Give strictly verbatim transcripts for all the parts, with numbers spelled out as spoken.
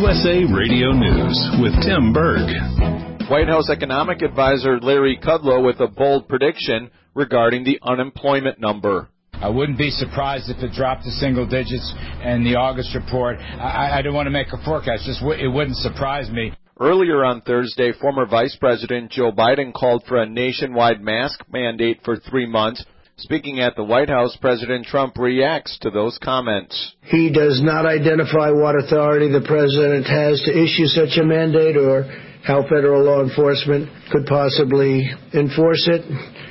U S A Radio News with Tim Berg. White House economic advisor Larry Kudlow with a bold prediction regarding the unemployment number. I wouldn't be surprised if it dropped to single digits in the August report. I, I don't want to make a forecast. Just w- it wouldn't surprise me. Earlier on Thursday, former Vice President Joe Biden called for a nationwide mask mandate for three months. Speaking at the White House, President Trump reacts to those comments. He does not identify what authority the president has to issue such a mandate or how federal law enforcement could possibly enforce it,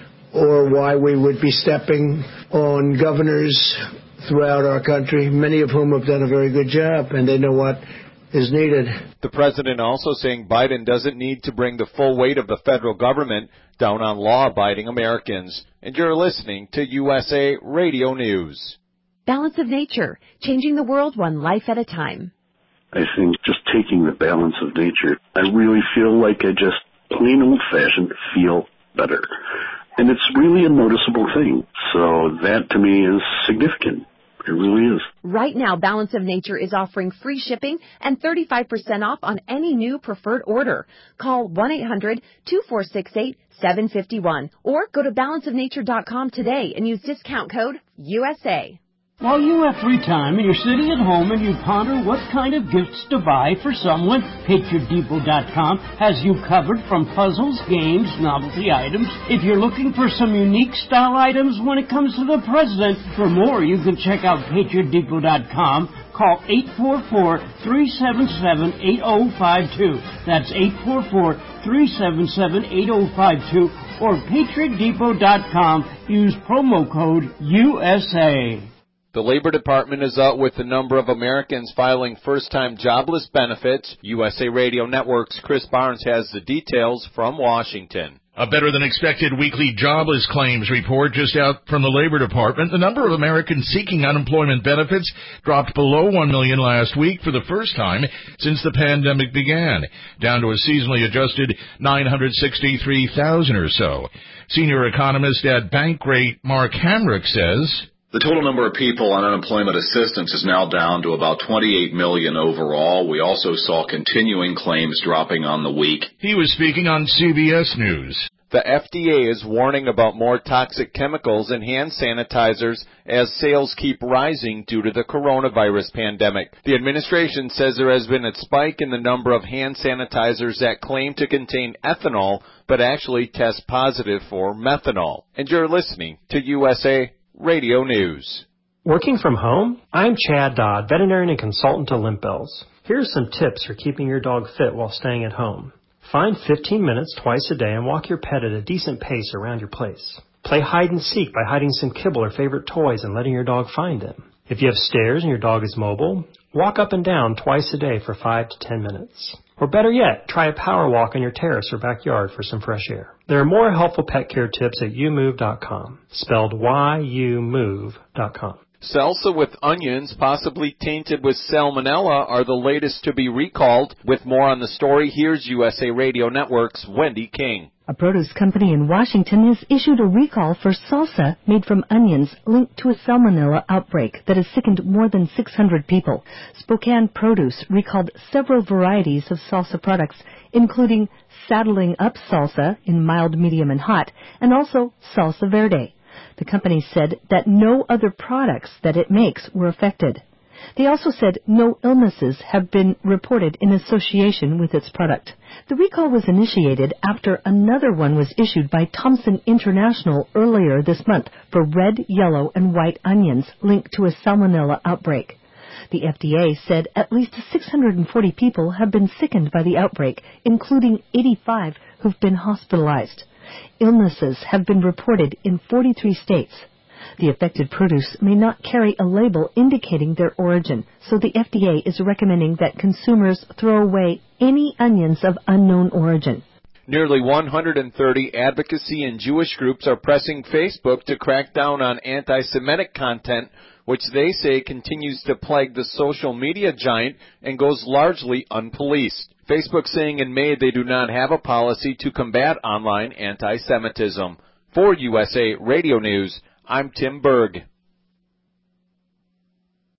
or why we would be stepping on governors throughout our country, many of whom have done a very good job, and they know what is needed. The president also saying Biden doesn't need to bring the full weight of the federal government down on law-abiding Americans. And you're listening to U S A Radio News. Balance of Nature, changing the world one life at a time. I think just taking the balance of nature, I really feel like I just plain old-fashioned feel better. And it's really a noticeable thing. So that, to me, is significant. It really is. Right now, Balance of Nature is offering free shipping and thirty-five percent off on any new preferred order. Call one eight hundred two four six eight seven five one or go to balance of nature dot com today and use discount code U S A. While you have free time and you're sitting at home and you ponder what kind of gifts to buy for someone, Patriot Depot dot com has you covered from puzzles, games, novelty items. If you're looking for some unique style items when it comes to the president, for more you can check out Patriot Depot dot com. Call eight four four, three seven seven, eight zero five two. That's eight four four, three seven seven, eight zero five two or Patriot Depot dot com. Use promo code U S A. The Labor Department is out with the number of Americans filing first-time jobless benefits. U S A Radio Network's Chris Barnes has the details from Washington. A better-than-expected weekly jobless claims report just out from the Labor Department. The number of Americans seeking unemployment benefits dropped below one million last week for the first time since the pandemic began, down to a seasonally adjusted nine hundred sixty-three thousand or so. Senior economist at Bankrate Mark Hamrick says, the total number of people on unemployment assistance is now down to about twenty-eight million overall. We also saw continuing claims dropping on the week. He was speaking on C B S News. The F D A is warning about more toxic chemicals in hand sanitizers as sales keep rising due to the coronavirus pandemic. The administration says there has been a spike in the number of hand sanitizers that claim to contain ethanol but actually test positive for methanol. And you're listening to U S A Radio News. Working from home? I'm Chad Dodd, veterinarian and consultant to Limp Bells. Here are some tips for keeping your dog fit while staying at home. Find fifteen minutes twice a day and walk your pet at a decent pace around your place. Play hide and seek by hiding some kibble or favorite toys and letting your dog find them. If you have stairs and your dog is mobile, walk up and down twice a day for five to ten minutes. Or better yet, try a power walk on your terrace or backyard for some fresh air. There are more helpful pet care tips at you move dot com, spelled Y U move dot com. Salsa with onions, possibly tainted with salmonella, are the latest to be recalled. With more on the story, here's U S A Radio Network's Wendy King. A produce company in Washington has issued a recall for salsa made from onions linked to a salmonella outbreak that has sickened more than six hundred people. Spokane Produce recalled several varieties of salsa products, including saddling up salsa in mild, medium, and hot, and also salsa verde. The company said that no other products that it makes were affected. They also said no illnesses have been reported in association with its product. The recall was initiated after another one was issued by Thompson International earlier this month for red, yellow, and white onions linked to a salmonella outbreak. The F D A said at least six hundred forty people have been sickened by the outbreak, including eighty-five who've been hospitalized. Illnesses have been reported in forty-three states. The affected produce may not carry a label indicating their origin, so the F D A is recommending that consumers throw away any onions of unknown origin. Nearly one hundred thirty advocacy and Jewish groups are pressing Facebook to crack down on anti-Semitic content, which they say continues to plague the social media giant and goes largely unpoliced. Facebook saying in May they do not have a policy to combat online anti-Semitism. For U S A Radio News, I'm Tim Berg.